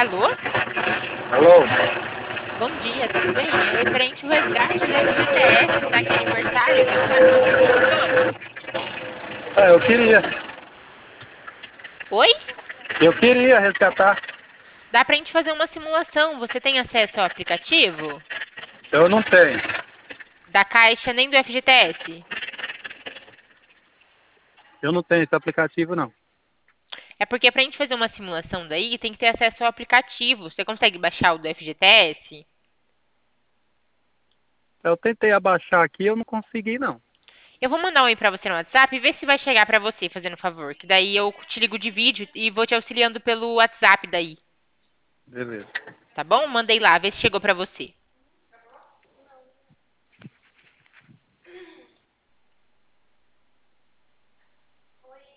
Alô? Alô? Bom dia, tudo bem? É referente ao resgate do FGTS, tá aqui aniversário, você sabe como funciona? Eu queria. Oi? Eu queria resgatar. Dá pra gente fazer uma simulação, você tem acesso ao aplicativo? Eu não tenho. Da Caixa nem do FGTS? Eu não tenho esse aplicativo, não. É porque pra gente fazer uma simulação daí, tem que ter acesso ao aplicativo. Você consegue baixar o do FGTS? Eu tentei abaixar aqui, eu não consegui, não. Eu vou mandar um e-mail pra você no WhatsApp e ver se vai chegar pra você, fazendo favor. Que daí eu te ligo de vídeo e vou te auxiliando pelo WhatsApp daí. Beleza. Tá bom? Mandei lá, vê se chegou pra você.